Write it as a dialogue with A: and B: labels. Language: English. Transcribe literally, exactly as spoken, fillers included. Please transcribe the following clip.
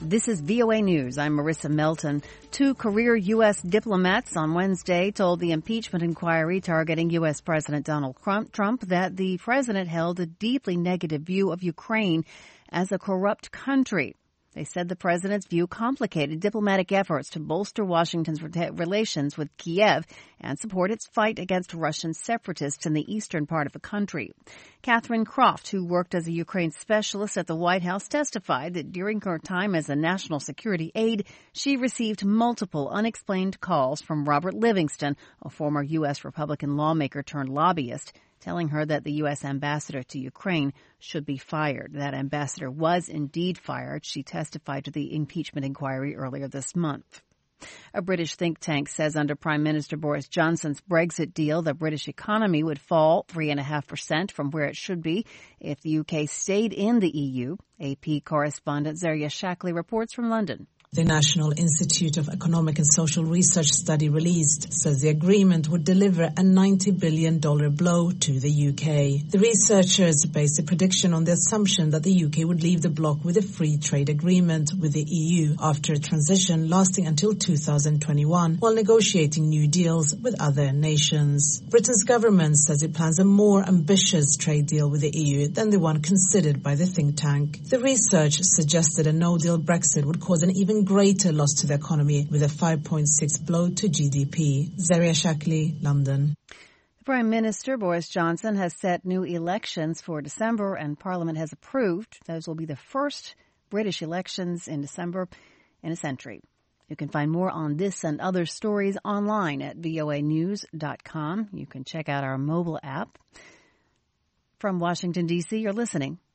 A: This is V O A News. I'm Marissa Melton. Two career U S diplomats on Wednesday told the impeachment inquiry targeting U S President Donald Trump that the president held a deeply negative view of Ukraine as a corrupt country. They said the president's view complicated diplomatic efforts to bolster Washington's relations with Kiev and support its fight against Russian separatists in the eastern part of the country. Catherine Croft, who worked as a Ukraine specialist at the White House, testified that during her time as a national security aide, she received multiple unexplained calls from Robert Livingston, a former U S Republican lawmaker turned lobbyist, telling her that the U S ambassador to Ukraine should be fired. That ambassador was indeed fired. She testified to the impeachment inquiry earlier this month. A British think tank says under Prime Minister Boris Johnson's Brexit deal, the British economy would fall three point five percent from where it should be if the U K stayed in the E U. A P correspondent Zaria Shackley reports from London.
B: The National Institute of Economic and Social Research study released says the agreement would deliver a ninety billion dollars blow to the U K. The researchers based the prediction on the assumption that the U K would leave the bloc with a free trade agreement with the E U after a transition lasting until two thousand twenty-one, while negotiating new deals with other nations. Britain's government says it plans a more ambitious trade deal with the E U than the one considered by the think tank. The research suggested a no-deal Brexit would cause an even greater loss to the economy with a five point six blow to G D P. Zaria Shackley, London.
A: The Prime Minister, Boris Johnson, has set new elections for December and Parliament has approved. Those will be the first British elections in December in a century. You can find more on this and other stories online at V O A news dot com. You can check out our mobile app. From Washington, D C, you're listening